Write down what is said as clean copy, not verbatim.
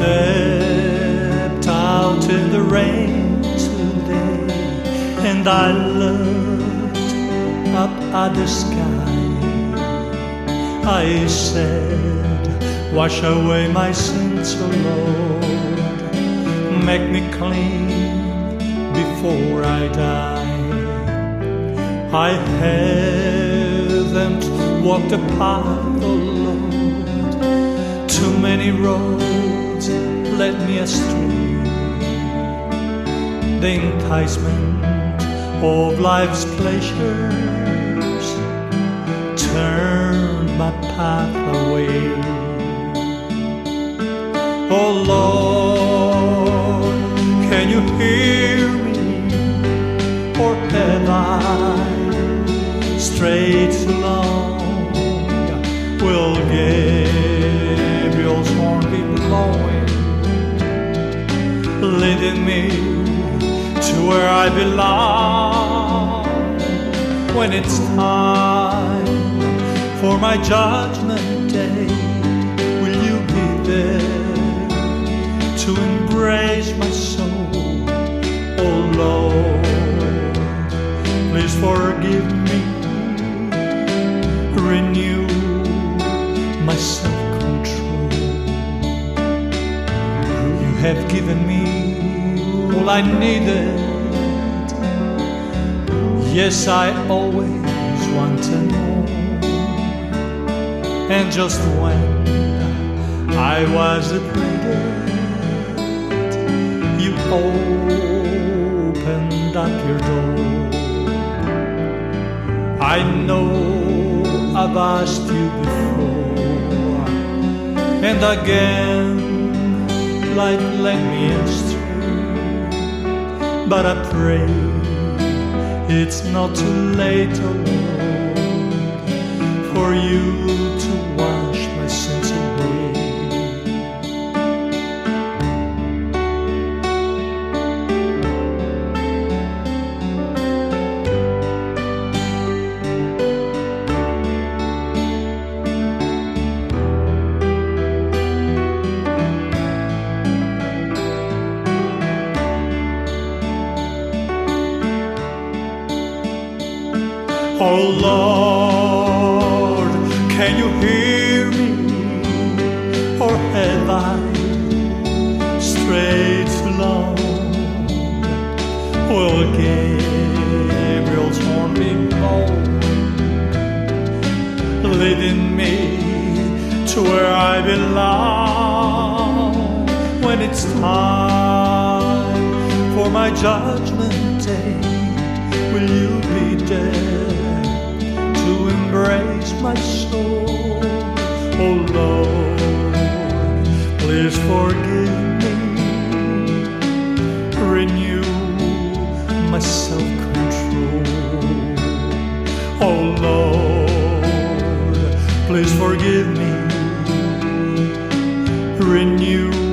stepped out in the rain today, and I looked up at the sky. I said, wash away my sins, O Lord, make me clean before I die. I haven't walked the path, O Lord, too many roads led me astray. The enticement of life's pleasures turned my path away. Oh Lord, can you hear me? Or have I strayed too long? Will Gabriel's horn be blowing, leading me to where I belong? When it's time for my judgment day, will you be there to embrace my soul? Oh Lord, please forgive me, renew my self-control. You have given me all I needed. Yes, I always wanted more. And just when I was afraid, you opened up your door. I know I've asked you before, and again life led me astray, but I pray it's not too late, oh Lord, for you to wash my sins away. Oh Lord, can you hear me? Or have I strayed too long? Will Gabriel's horn be blowing, leading me to where I belong? When it's time for my judgment day, will you be there to embrace my soul? Oh Lord, please forgive me, renew my self-control. Oh Lord, please forgive me, renew